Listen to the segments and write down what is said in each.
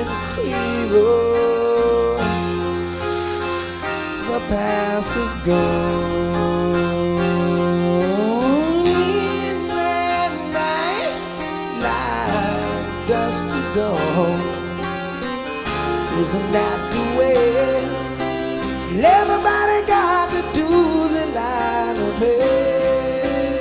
clearer. The past is gone. In that night, like dust to dawn. Isn't that the way? Everybody got to do the line of pay.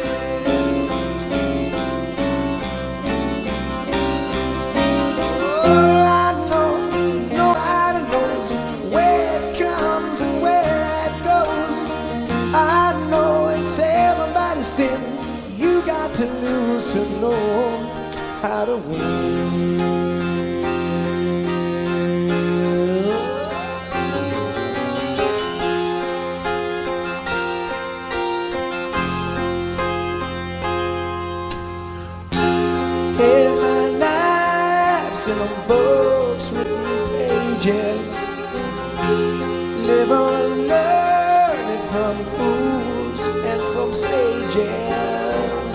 Oh, I know nobody knows where it comes and where it goes. I know it's everybody's sin. You got to lose to know how to win. In my life's in a book's written pages. Live on learning from fools and from sages.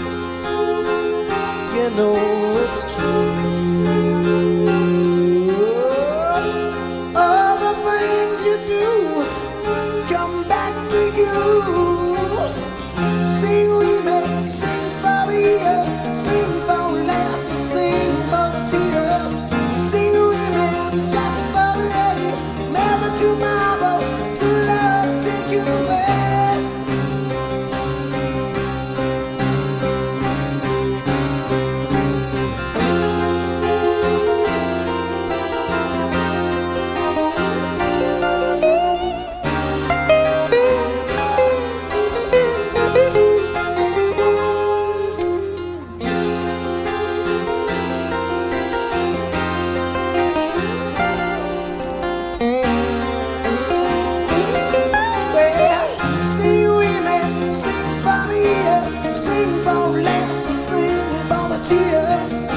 You know it's true. All the things you do come back to you. Sing we may sing for the year, sing for laughter, sing for the tear. Sing we it's just for the day, never tomorrow. Good love take you away. Sing for laughter, sing for the tear.